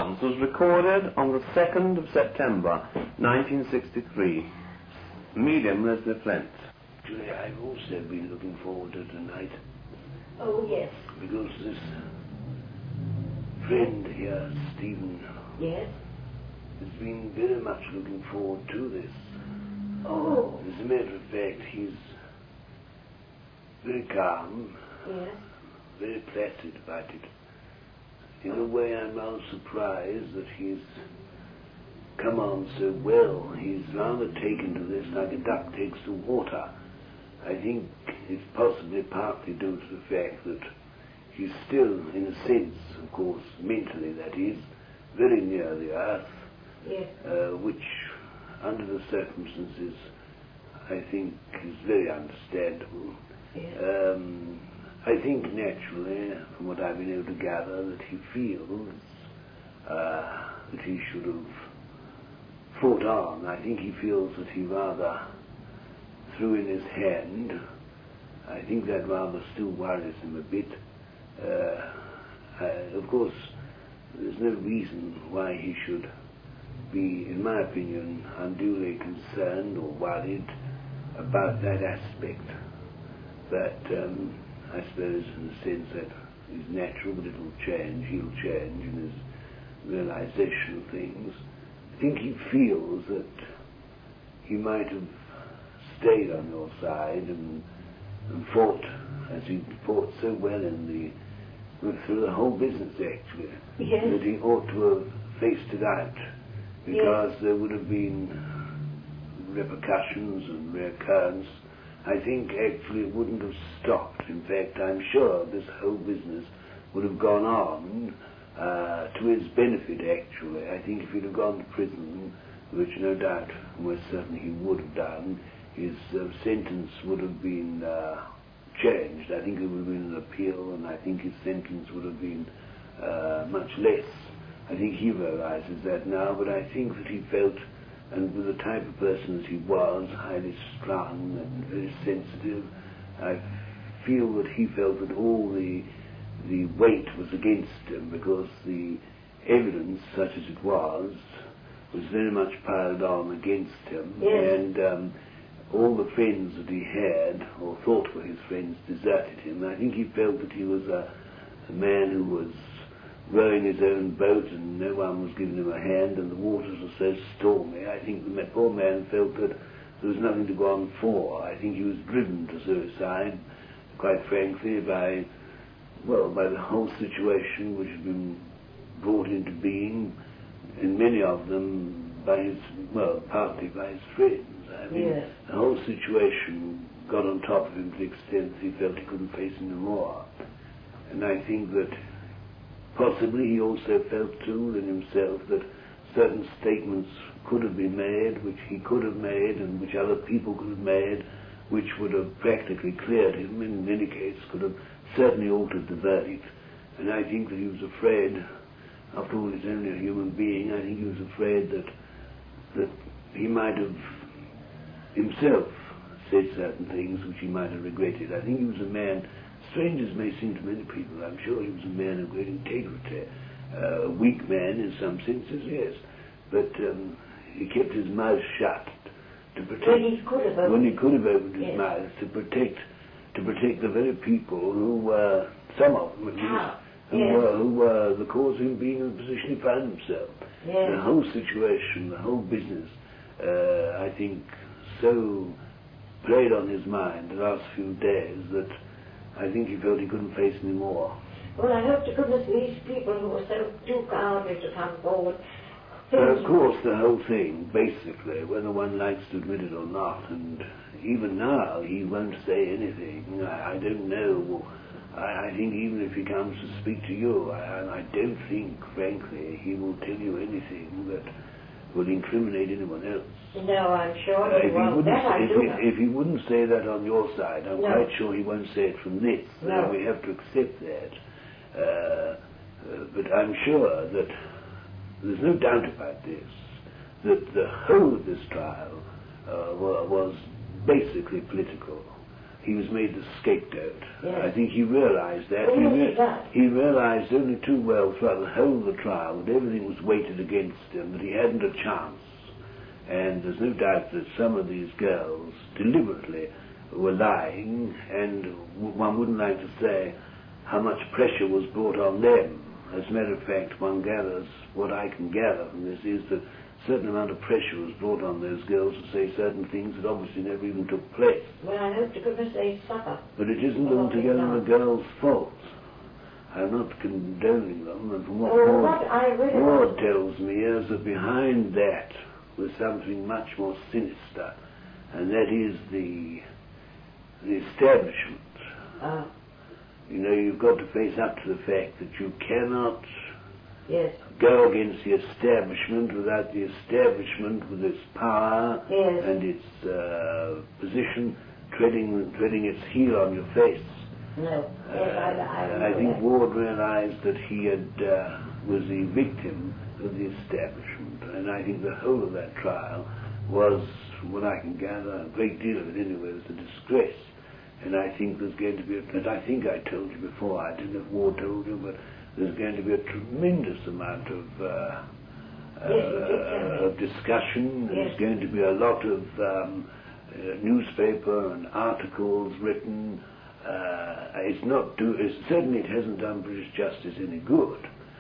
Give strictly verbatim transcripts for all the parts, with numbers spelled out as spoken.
was recorded on the second of September, nineteen sixty-three. Medium Leslie Flint. Actually, I've also been looking forward to tonight. Oh, yes. Because this friend here, Stephen, Yes? has been very much looking forward to this. Oh. As a matter of fact, he's very calm, Yes? very placid about it. In a way, I'm rather surprised that he's come on so well. He's rather taken to this like a duck takes to water. I think it's possibly partly due to the fact that he's still, in a sense, of course, mentally, that is, very near the earth, Yes. uh, which, under the circumstances, I think is very understandable. Yes. Um, I think naturally, from what I've been able to gather, that he feels uh, that he should have fought on. I think he feels that he rather threw in his hand. I think that rather still worries him a bit. Uh, I, of course, there's no reason why he should be, in my opinion, unduly concerned or worried about that aspect. But um, I suppose in the sense that is natural, but it will change, he'll change in his realization of things. I think he feels that he might have stayed on your side and, and fought, as he fought so well in the, well, through the whole business actually, Yes. that he ought to have faced it out, because Yes. there would have been repercussions and reoccurrence. I think actually it wouldn't have stopped. In fact, I'm sure this whole business would have gone on uh, to his benefit, actually. I think if he'd have gone to prison, which no doubt, most certainly he would have done, his uh, sentence would have been uh, changed. I think it would have been an appeal, and I think his sentence would have been uh, much less. I think he realizes that now, but I think that he felt, and with the type of person that he was, highly strung and very sensitive, I feel that he felt that all the the weight was against him, because the evidence, such as it was, was very much piled on against him. Yes. And um, all the friends that he had, or thought were his friends, deserted him. I think he felt that he was a, a man who was rowing his own boat and no one was giving him a hand, and the waters were so stormy. I think the poor man felt that there was nothing to go on for. I think he was driven to suicide, quite frankly, by, well, by the whole situation which had been brought into being, in many of them by his, well, partly by his friends. I mean, Yes. the whole situation got on top of him to the extent that he felt he couldn't face any more. And I think that possibly he also felt too in himself that certain statements could have been made, which he could have made, and which other people could have made, which would have practically cleared him, in any case could have certainly altered the verdict. And I think that he was afraid, after all he's only a human being, I think he was afraid that that he might have himself said certain things which he might have regretted. I think he was a man, strange as may seem to many people, I'm sure he was a man of great integrity, uh, a weak man in some senses, yes, but um, he kept his mouth shut to protect, When he could have opened, when he could have opened his yes. mouth to protect, to protect the very people who were, some of them at least, Ah, who, yes. were, who were the cause of him being in the position he found himself. Yes. The whole situation, the whole business, uh, I think, so played on his mind the last few days that I think he felt he couldn't face any more. Well, I hope to goodness these people who were so too cowardly to come forward. But of course, the whole thing, basically, whether one likes to admit it or not, and even now he won't say anything. I, I don't know. I, I think even if he comes to speak to you, I, I don't think, frankly, he will tell you anything that will incriminate anyone else. No, I'm sure Uh, he if, he won't. wouldn't That I say, do if, know. he, if he wouldn't say that on your side, I'm No. quite sure he won't say it from this. No. Uh, we have to accept that. Uh, uh, but I'm sure that there's no doubt about this, that the whole of this trial uh, wa- was basically political. he was made the scapegoat. Yes. I think he realised that. Oh, he, yes, re- he does. he realised only too well throughout the whole of the trial that everything was weighted against him, that he hadn't a chance. And there's no doubt that some of these girls deliberately were lying, and w- one wouldn't like to say how much pressure was brought on them. As a matter of fact, one gathers, what I can gather from this is that a certain amount of pressure was brought on those girls to say certain things that obviously never even took place. Well, I hope to goodness they suffer. But it isn't Well, altogether no. the girls' fault. I'm not condoning them, and from what Oh, Ward, what I really Ward want- tells me is that behind that was something much more sinister, and that is the the establishment. Uh, You know, you've got to face up to the fact that you cannot yes, go against the establishment without the establishment with its power Yes. and its uh, position treading treading its heel on your face. no. Yes, I, I, Uh, know I think that. Ward realized that he had uh, was the victim of the establishment, and I think the whole of that trial was, from what I can gather, a great deal of it anyway, was a disgrace. And I think there's going to be, a, and I think I told you before, I didn't know if Ward told you, but there's going to be a tremendous amount of uh, Yes, you did tell me. uh, of discussion. There's Yes. going to be a lot of um, uh, newspaper and articles written. Uh, it's not do. It's, certainly, it hasn't done British justice any good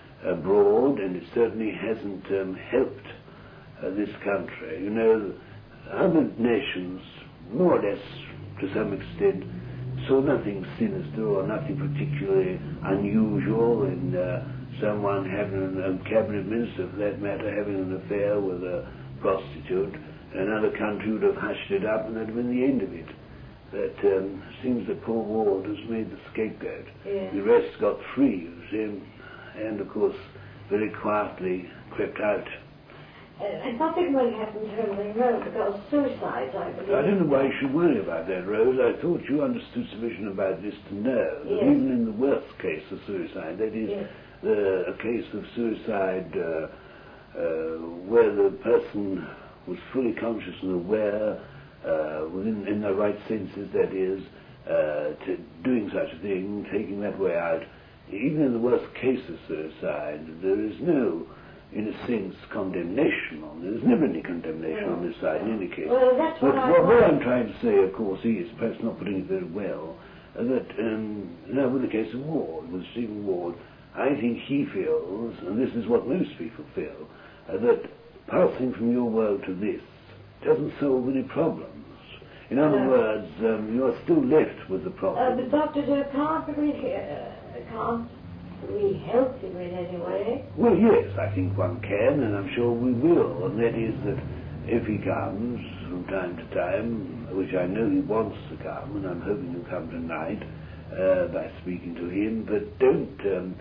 abroad, and it certainly hasn't um, helped uh, this country. You know, other nations, more or less, to some extent, saw nothing sinister or nothing particularly unusual in uh, someone having, a cabinet minister for that matter, having an affair with a prostitute. Another country would have hushed it up, and that'd have been the end of it. But um, seems that poor Ward was made the scapegoat. Yeah. The rest got free, you see, and of course very quietly crept out. Uh, and nothing will happen to him in Rome because suicides, I believe. I don't know why you should worry about that, Rose. I thought you understood sufficient about this to know that Yes. even in the worst case of suicide, that is, Yes. the, a case of suicide uh, uh, where the person was fully conscious and aware, uh, within in their right senses, that is, uh, to doing such a thing, taking that way out, even in the worst case of suicide, there is no, in a sense, condemnation on this. There's never any condemnation on this side in any case. Well, that's But what I what, what want. I'm trying to say, of course, is, perhaps not putting it very well, uh, that, um, now with the case of Ward, with Stephen Ward, I think he feels, and this is what most people feel, uh, that passing from your world to this doesn't solve any problems. In other No. words, um, you are still left with the Uh, problem. but Doctor, you can't really, uh, can't really help him in any way. Well, yes, I think one can, and I'm sure we will, and that is that if he comes from time to time, which I know he wants to come, and I'm hoping he'll come tonight uh, by speaking to him, but don't, um,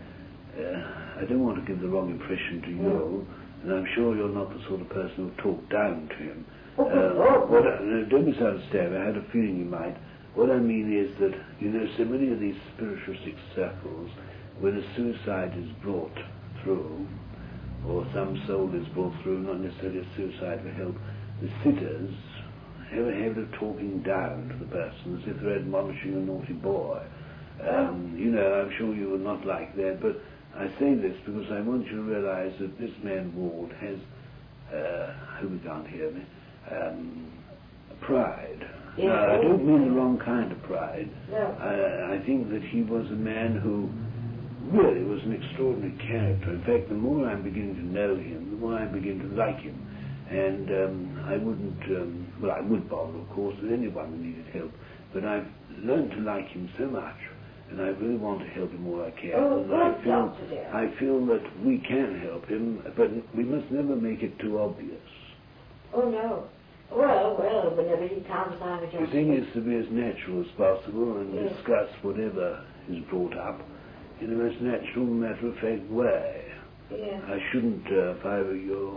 uh, I don't want to give the wrong impression to you, and I'm sure you're not the sort of person who'll talk down to him. Oh, Uh, what I, no, don't misunderstand, I had a feeling you might. What I mean is that, you know, so many of these spiritualistic circles, when a suicide is brought through, or some soul is brought through, not necessarily a suicide for help, the sitters have a habit of talking down to the person as if they're admonishing a naughty boy. Um, you know, I'm sure you were not like that, but I say this because I want you to realize that this man Ward has, uh, I hope you can't hear me, um, pride. Yes. Now, I don't mean the wrong kind of pride. No. I, I think that he was a man who really was an extraordinary character. In fact, the more I'm beginning to know him, the more I begin to like him. And um, I wouldn't, um, well, I would bother, of course, with anyone who needed help. But I've learned to like him so much, and I really want to help him all I can. Oh, and I good, feel, Doctor dear. I feel that we can help him, but we must never make it too obvious. Oh, no. Well, well, whenever he comes, I would The just... thing is to be as natural as possible and Yes. discuss whatever is brought up in the most natural, matter-of-fact way. Yeah. I shouldn't, uh, if I were you,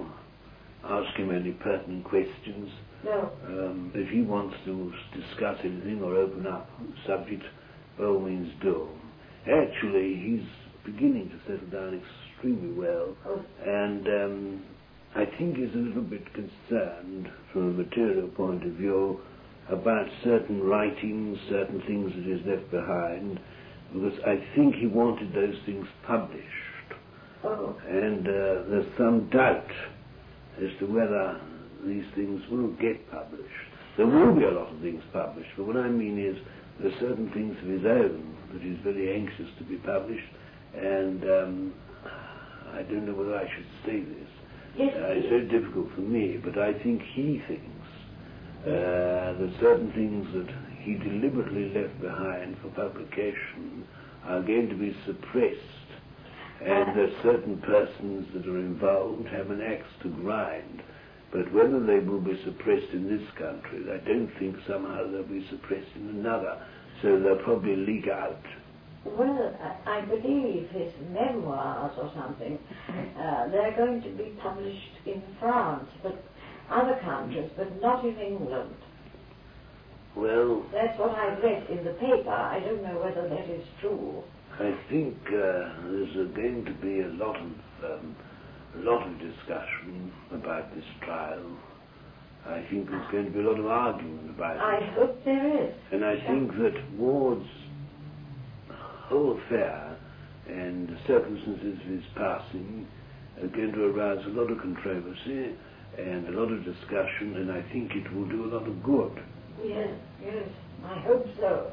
ask him any pertinent questions. No. Um, if he wants to s- discuss anything or open up subject, by all means do. Actually, he's beginning to settle down extremely well, Oh. and um, I think he's a little bit concerned from a material point of view about certain writings, certain things that he's left behind, because I think he wanted those things published. Oh. And uh, there's some doubt as to whether these things will get published. There will be a lot of things published, but what I mean is there are certain things of his own that he's very anxious to be published, and um, I don't know whether I should say this. Yes, uh, it's very difficult for me, but I think he thinks uh, that certain things that he deliberately left behind for publication are going to be suppressed, and that certain persons that are involved have an axe to grind. But whether they will be suppressed in this country, I don't think somehow they'll be suppressed in another, so they'll probably leak out. Well, I I believe his memoirs or something, uh, they're going to be published in France, but other countries, but not in England. Well, That's what I read in the paper. I don't know whether that is true. I think uh, there's uh, going to be a lot of um, a lot of discussion about this trial. I think there's going to be a lot of argument about I it. hope there is. And I think that Ward's whole affair and the circumstances of his passing are going to arouse a lot of controversy and a lot of discussion, and I think it will do a lot of good. Yes, yes, I hope so.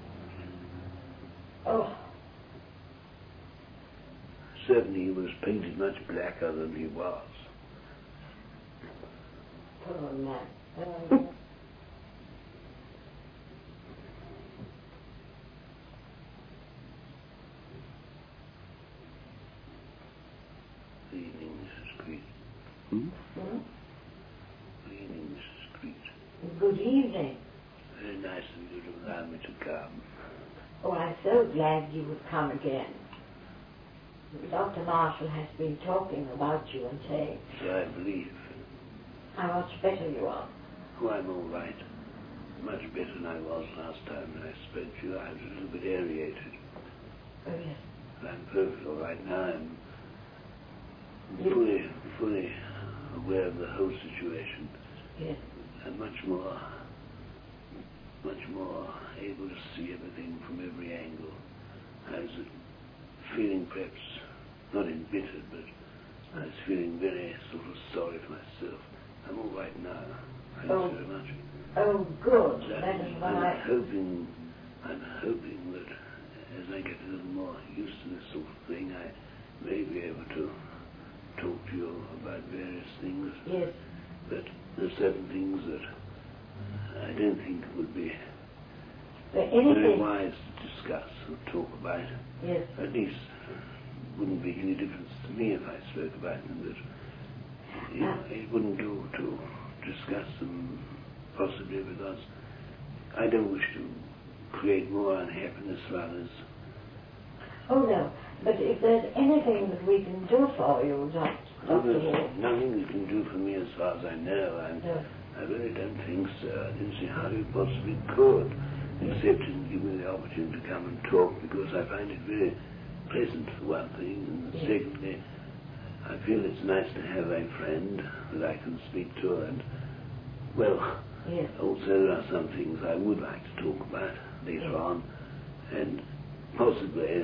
Oh, Certainly he was painted much blacker than he was. poor man. Um, Good evening, Missus Creed. Hmm? hmm? Good evening, Missus Creed. Good evening. Very nice of you to allow me to come. Oh, I'm so glad you would come again. Doctor Marshall has been talking about you and saying So I believe. how much better you are. Oh, I'm all right. Much better than I was last time when I spoke to you. I was a little bit aerated. Oh, yes. But I'm perfectly all right now. I'm You- fully, fully aware of the whole situation. Yes. I'm much more, much more able to see everything from every angle. I was feeling perhaps not embittered, but I was feeling very sort of sorry for myself. I'm all right now. Thanks Oh. very much. Oh, good. So That is what I'm I... hoping, I'm hoping that as I get a little more used to this sort of thing, I may be able to talk to you about various things. Yes. But there's certain things that I don't think would be But very anything... wise to discuss or talk about. Yes. At least it wouldn't make any difference to me if I spoke about them, but it, it wouldn't do to discuss them possibly because I don't wish to create more unhappiness for others. Oh, no. But if there's anything that we can do for you, Doctor Oh, Doctor there's Ward... nothing you can do for me as far as I know. I'm, No. I really don't think so. I didn't see how you possibly could, except to give me the opportunity to come and talk, because I find it very pleasant for one thing, and Yes. secondly, I feel it's nice to have a friend that I can speak to, and, well, Yes. also there are some things I would like to talk about later Yes. on, and possibly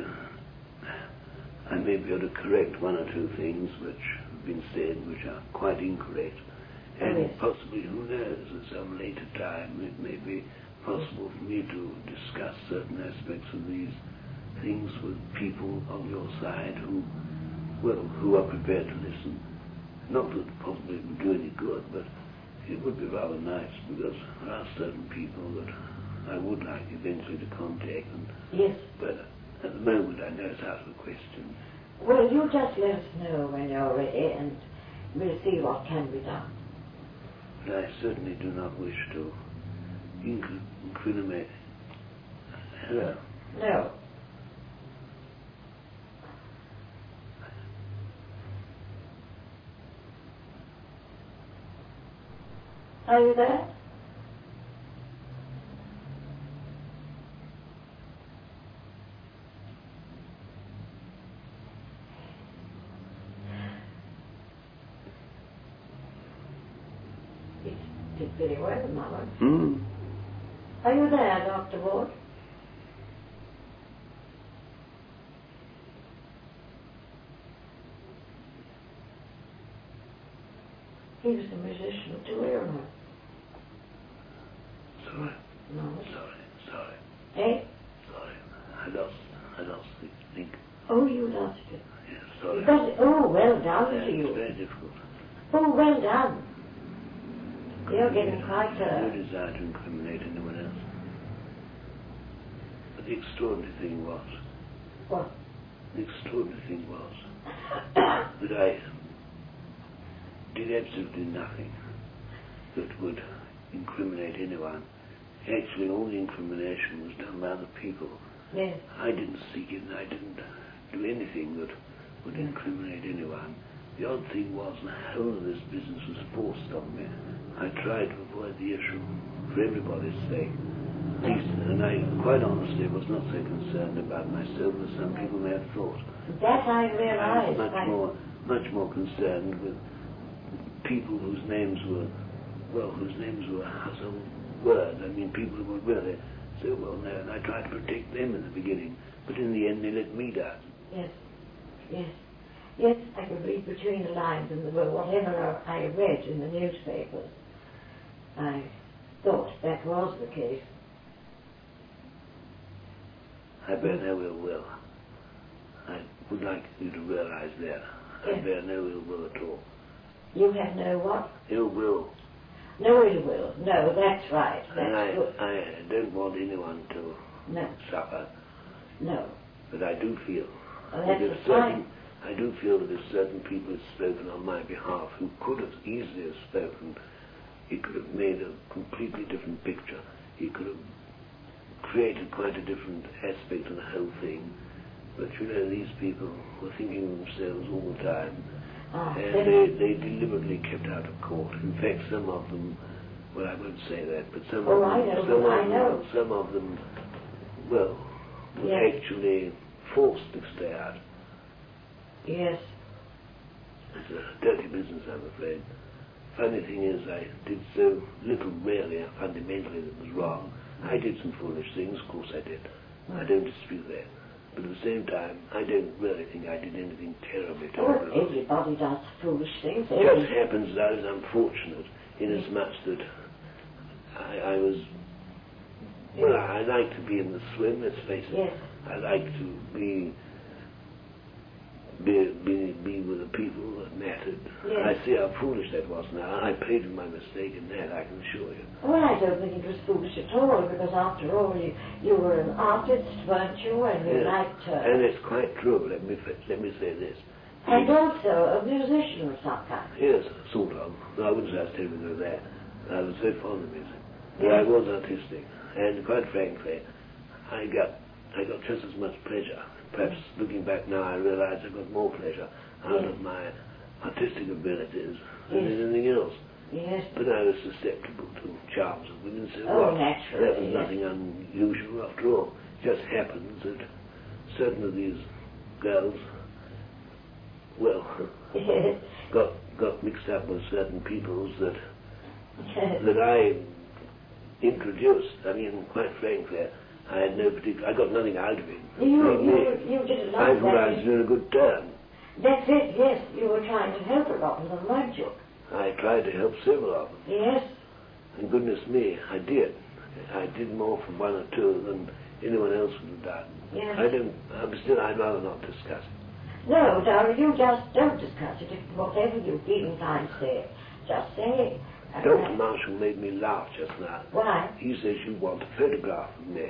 I may be able to correct one or two things which have been said which are quite incorrect. And Oh, yes. possibly, who knows, at some later time it may be possible for me to discuss certain aspects of these things with people on your side who, well, who are prepared to listen. Not that possibly it would do any good, but it would be rather nice, because there are certain people that I would like eventually to contact, and, Yes. but at the moment I know it's out of the question. Well, you just let us know when you're ready, and we'll see what can be done. But I certainly do not wish to inc- incriminate. Hello. No. Are you there? It did very well, Mama. Hmm. Are you there, Doctor Wood? He was a musician too, isn't he? Sorry. No. Sorry, sorry. Eh? Sorry. I lost, I lost the link. Oh, you lost it. Yeah, sorry. You got it. Oh, well done Yeah, to it's you. very difficult. Oh, well done. You're getting quite No uh desire to incriminate anyone else. But the extraordinary thing was, What? the extraordinary thing was that I did absolutely nothing that would incriminate anyone. Actually, all the incrimination was done by other people. Yes. I didn't seek it, and I didn't do anything that would incriminate anyone. The odd thing was the whole of this business was forced on me. I tried to avoid the issue for everybody's sake. At least, and I, quite honestly, was not so concerned about myself as some people may have thought. That I I realized. was much I, more, much more concerned with people whose names were, well, whose names were household words. I mean, people who were really so well known. I tried to protect them in the beginning, but in the end they let me down. Yes. Yes. Yes, I could read between the lines in the book. Whatever I read in the newspapers, I thought that was the case. I bear no ill will. I would like you to realize that. I Yes. bear no ill will at all. You have no what? Ill will. No ill will. No, that's right. That's And I, good. I don't want anyone to No, suffer, no. but I do feel Oh, that that's if the certain, fine. I do feel that if certain people had spoken on my behalf who could have easily have spoken, it could have made a completely different picture. It could have created quite a different aspect of the whole thing. But you know, these people were thinking of themselves all the time, Ah, and then- they, they deliberately kept out of court. In fact, some of them, well, I won't say that, but some Oh, of I them, know, some, I of know. them some of them, well, were Yes. actually forced to stay out. Yes. It's a dirty business, I'm afraid. Funny thing is, I did so little really, fundamentally, that was wrong. I did some foolish things, of course I did. I don't dispute that. But at the same time, I don't really think I did anything terribly Oh, terrible. everybody does foolish things. It Every- just happens that I was unfortunate inasmuch that I, I was, well, I like to be in the swim, let's face it. Yes. I like to be be, be, be with the people that mattered. Yes. I see how foolish that was now. I paid for my mistake in that, I can assure you. Well, I don't think it was foolish at all, because after all, you, you were an artist, weren't you? And you Yeah. liked her. And it's quite true, let me, let me say this. And also a musician of some kind. Yes, sort of. No, I wouldn't say I was terribly good at that. I was very fond of music. But I was artistic. And quite frankly, I got I got just as much pleasure. Perhaps looking back now, I realize I got more pleasure out Yes. of my artistic abilities than Yes. anything else. Yes. But I was susceptible to charms of women, so Oh, what? naturally, That was yes. nothing unusual after all. It just happens that certain of these girls, well, Yes. got got mixed up with certain peoples that that I introduced. I mean, quite frankly, I had no particular. I got nothing out of it. You, you, you didn't I like thought I was that. doing a good turn. That's it, yes. You were trying to help a lot of them, weren't you? I tried to help several of them, Yes. and goodness me, I did. I did more for one or two than anyone else would have done. Yes. I don't. I'm still. I'd rather not discuss it. No, Dora, you just don't discuss it. If whatever you feel inclined to say, just say. Uh, Doctor Marshall made me laugh just now. Why? He says you want a photograph of me.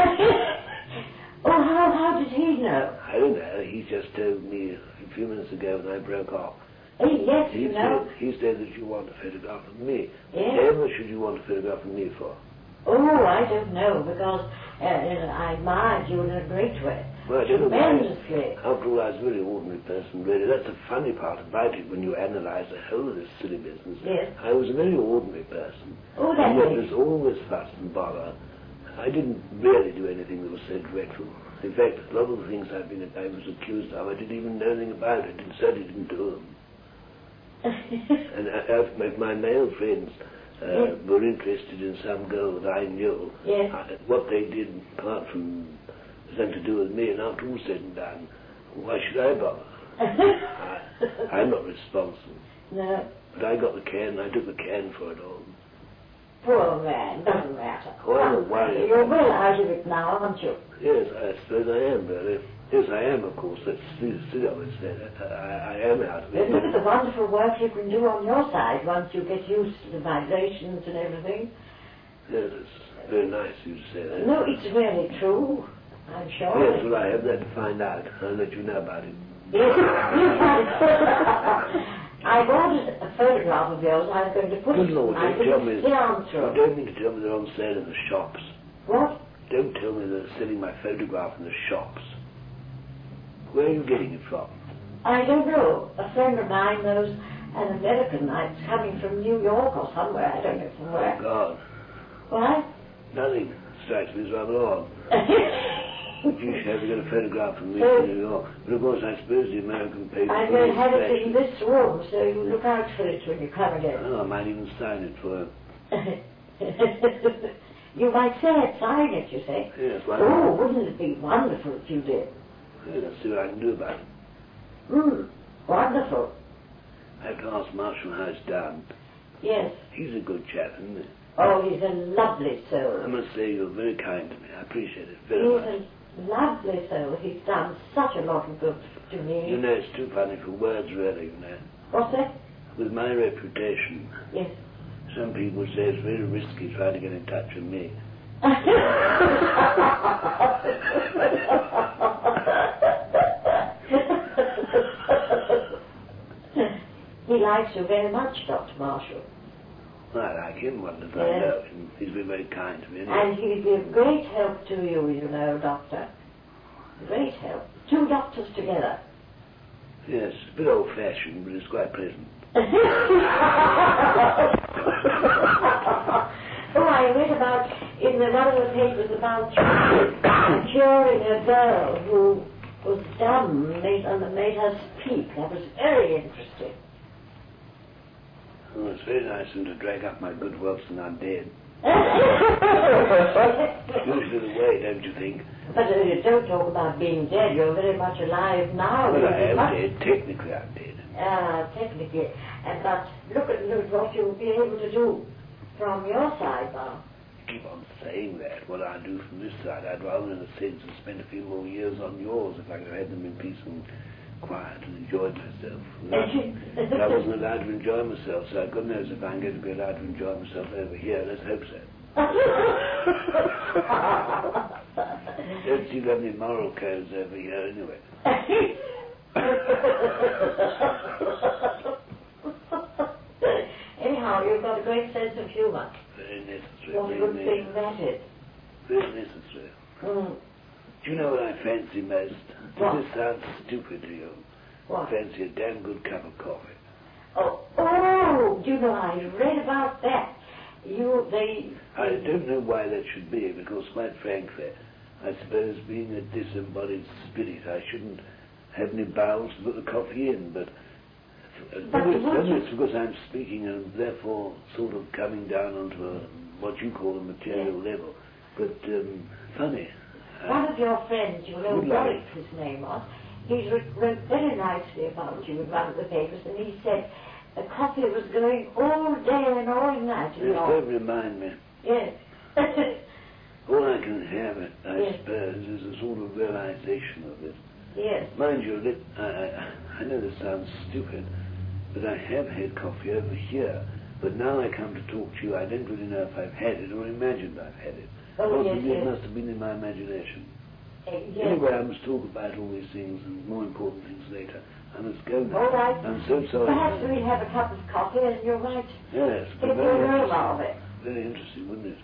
Oh, how, how did he know? I don't know. He just told me a few minutes ago when I broke off. Hey, yes, He you know. said, he said that you want a photograph of me. Yes. Whatever should you want a photograph of me for? Oh, I don't know, because uh, I admired you in a great way. Well, I don't know why. Tremendously. After all, I was a very ordinary person, really. That's the funny part about it when you analyze the whole of this silly business. Yes. I was a very ordinary person. Oh, And that yet makes... there's all this fuss and bother. I didn't really do anything that was so dreadful. In fact, a lot of the things I've been, I was accused of, I didn't even know anything about it, and certainly didn't do them. And I, I, my, my male friends uh, yes. were interested in some girl that I knew. Yes. I, what they did, apart from something to do with me, and after all said and done, why should I bother? I, I'm not responsible. No. But I got the can, I took the can for it all. Poor man, doesn't matter. Oh, I don't worry. You're well out of it now, aren't you? Yes, I suppose I am, but uh, yes, I am, of course. That's still always said. I, I am out of it. But look at the wonderful work you can do on your side once you get used to the vibrations and everything. Yes, it's very nice of you to say that. No, it's really true. I'm sure. Yes, well, I have that to find out. I'll let you know about it. Yes. I've ordered a photograph of yours. I'm going to put Good it Lord, I don't tell me. the answer. You don't mean to tell me they're on sale in the shops. What? Don't tell me they're selling my photograph in the shops. Where are you getting it from? I don't know. A friend of mine knows an American. It's coming from New York or somewhere. I don't know from where. Oh, God. What? Nothing strikes me as rather odd. You should have got a photograph from me So, in New York. But of course, I suppose the American papers... I'm going to have it in this room, so you look out for it when you come again. Oh, I might even sign it for her. You might say it, sign it, you say. Yes, why Oh, not? wouldn't it be wonderful if you did? Yeah, let's see what I can do about it. Hmm, wonderful. I have to ask Marshall how it's done. Yes. He's a good chap, isn't he? Oh, he's a lovely I soul. must say you're very kind to me. I appreciate it very He's much. a lovely soul. He's done such a lot of good to me. You know, it's too funny for words, really, you know. What's that? With my reputation, Yes. some people say it's very risky trying to get in touch with me. He likes you very much, Doctor Marshall. I like him, what does I Yes. know him? He's been very kind to me. Anyway. And he'd be of great help to you, you know, Doctor. Great help. Two doctors together. Yes, a bit old-fashioned, but it's quite pleasant. Oh, I read about in the, one of the papers about curing a girl who was dumb made, and made her speak. That was very interesting. Oh, it's very nice of them to drag up my good whilst I'm dead. Usually the way, don't you think? But uh, you don't talk about being dead. You're very much alive now. Well, I You're am much- dead. Technically, I'm dead. Uh, technically. And but look at, look at what you'll be able to do from your side now. Keep on saying that. What I do from this side, I'd rather, in a sense, have spent a few more years on yours if I could have had them in peace and quiet and enjoyed myself. But I wasn't allowed to enjoy myself, so God knows if I'm going to be allowed to enjoy myself over here. Let's hope so. Don't seem to have any moral codes over here anyway. Anyhow, you've got a great sense of humour. Very necessary. What a Very good thing necessary. that is. Very necessary. Mm. Do you know what I fancy most? What? This sounds stupid to you. What? I fancy a damn good cup of coffee. Oh, oh, do you know, I read about that. You, they... I don't know why that should be, because quite frankly, I suppose being a disembodied spirit, I shouldn't have any bowels to put the coffee in, but... But Whether it's, what whether you- it's because I'm speaking and therefore sort of coming down onto a, what you call a material level. But, um, funny. One of your friends, you know, Good luck. Warwick, his name was, he wrote wrote very nicely about you in one of the papers, and he said the coffee was going all day and all night. in Yes, your- don't remind me. Yes. All I can have, it, I Yes. suppose, is a sort of realization of it. Yes. Mind you, let, I, I, I know this sounds stupid, but I have had coffee over here. But now I come to talk to you, I don't really know if I've had it or imagined I've had it. Oh, yes, Possibly it yes. must have been in my imagination. Uh, yes. Anyway, I must talk about all these things and more important things later. I must go now. All right. I'm so sorry. Perhaps we'll have a cup of coffee and you might Yes, get but the very aroma interesting. of it. Very interesting, wouldn't it?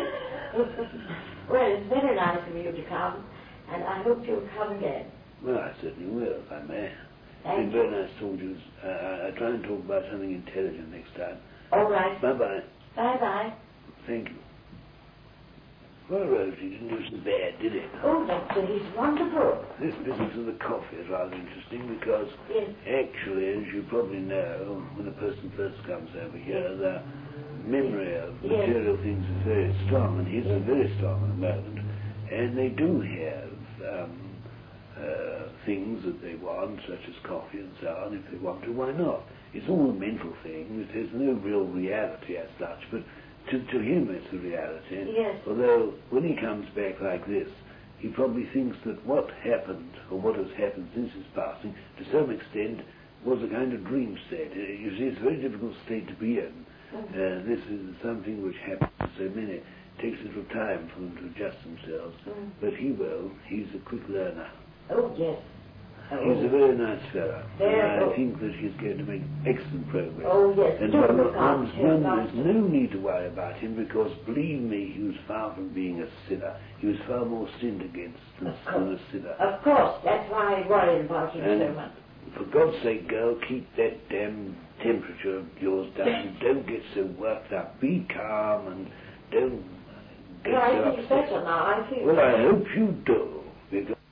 Well, it's very nice of you to come, and I hope you'll come again. Well, I certainly will, if I may. It's Thank been very you. nice talking to you. Uh, I, I try and talk about something intelligent next time. All right. Bye-bye. Bye-bye. Thank you. Well, Rosie didn't do so bad, did it? Oh, Doctor, he's wonderful. This business of the coffee is rather interesting because Yes. actually, as you probably know, when a person first comes over here, they're memory of Yes. material things is very strong, and his Yes. are very strong at the moment. And they do have um, uh, things that they want, such as coffee and so on. If they want to, why not? It's all a mental thing. It has no real reality as such, but to, to him it's a reality. Yes. Although when he comes back like this, he probably thinks that what happened, or what has happened since his passing, to some extent, was a kind of dream state. Uh, You see, it's a very difficult state to be in. Mm-hmm. Uh, this is something which happens to so many. It takes a little time for them to adjust themselves. Mm. But he will. He's a quick learner. Oh, yes. He's a very nice fellow. Very and I good. think that he's going to make excellent progress. Oh, yes. And Do one, look one, after him, one, Master. there's no need to worry about him, because believe me, he was far from being a sinner. He was far more sinned against than, Of than a course. sinner. Of course, that's why I worry about him And so much. for God's sake, girl, keep that damn temperature of yours down. Don't get so worked up. Be calm and don't get No, so I feel upset. better now. I feel Well, I better. hope you do, because